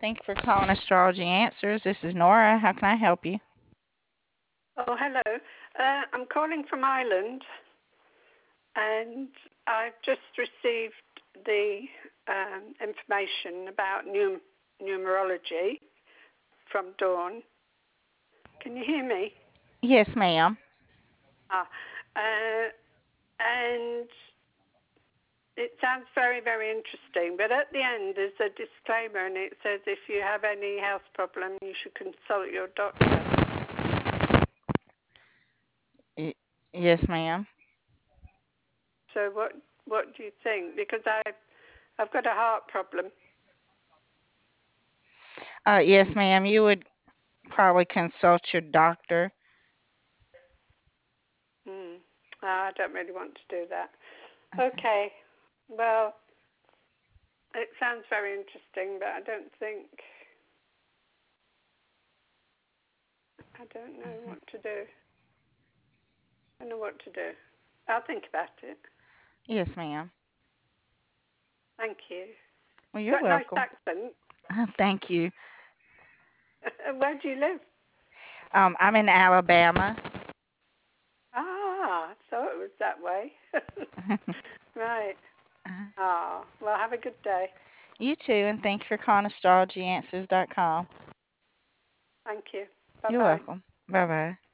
Thank you for calling Astrology Answers. This is Nora. How can I help you? Oh, hello. I'm calling from Ireland, and I've just received the information about numerology from Dawn. Can you hear me? Yes, ma'am. And it sounds very, very interesting. But at the end, there's a disclaimer, and it says if you have any health problem, you should consult your doctor. Yes, ma'am. So what do you think? Because I've got a heart problem. Yes, ma'am. You would probably consult your doctor. I don't really want to do that. Okay. Well, it sounds very interesting, but I don't know what to do. I don't know what to do. I'll think about it. Yes, ma'am. Thank you. Well, you're Got a nice welcome. accent. Thank you. Where do you live? I'm in Alabama. Ah, I thought it was that way. Right. Well, have a good day. You too, and thank you for calling astrologyanswers.com. Thank you. You're Bye-bye. welcome. Bye bye.